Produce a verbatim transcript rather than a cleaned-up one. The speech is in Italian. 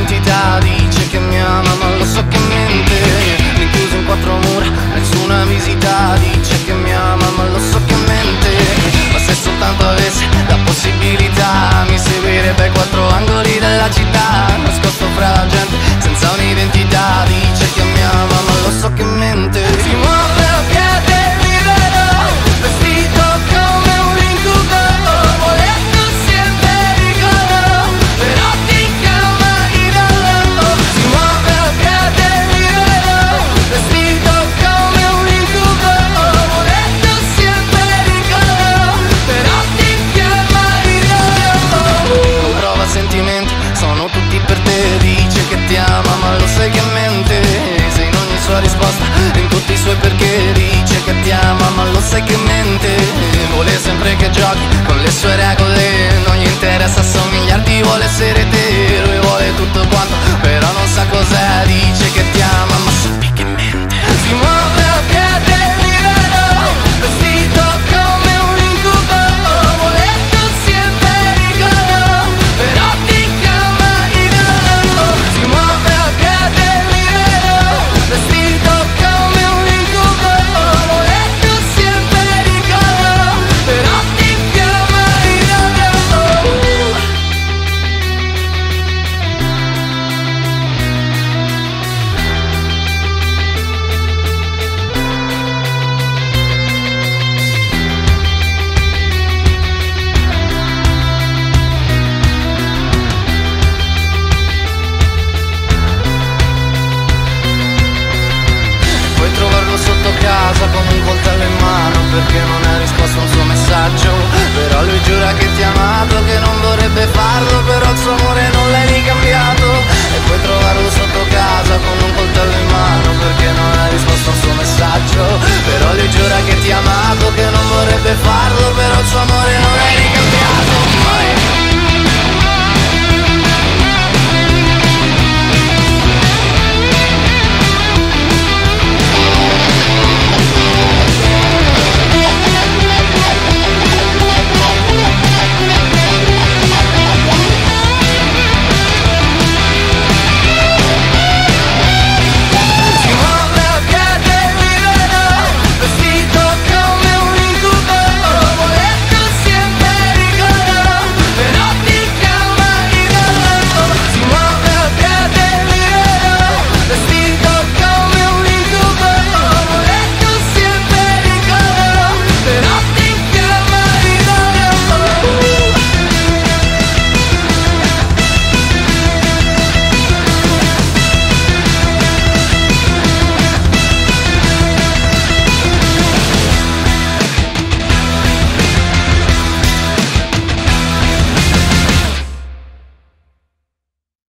un'identità, dice che mi ama ma lo so che mente. Rinchiuso in quattro mura, nessuna visita, dice che mi ama ma lo so che mente. Ma se soltanto avesse la possibilità mi seguirebbe ai quattro angoli della città, nascosto fra la gente senza un'identità, dice che mi ama ma lo so che mente. Si muove a piede libero, vestito come un incubo, volevo sempre ricordo, però ti chiama idolo. Si muove a piede libero, vestito come un incubo, volevo sempre ricordo, però ti chiama idolo. Non prova sentimenti, sono tutti per te, dice che ti ama ma lo sai che mente. Sei in ogni sua risposta, in tutti i suoi perché, dice che ti ama ma lo sai che mente. Vuole sempre che giochi con le sue regole, non gli interessa somigliarti, vuole essere te. Lui vuole tutto quanto, però non sa cos'è, dice che ti ama ma sappi che mente. Si muove a piede libero, vestito come un incubo, volevo sempre ricordo, però ti chiama idolo. Si muove a piede libero, vestito come un incubo, volevo sempre ricordo, però ti chiama idolo. Puoi trovarlo sotto casa con un coltello in mano perché non hai risposto a un suo messaggio. Però lui giura che ti ha amato, che non vorrebbe farlo, però il suo amore non l'hai ricambiato. E puoi trovarlo sotto casa con un coltello in mano perché non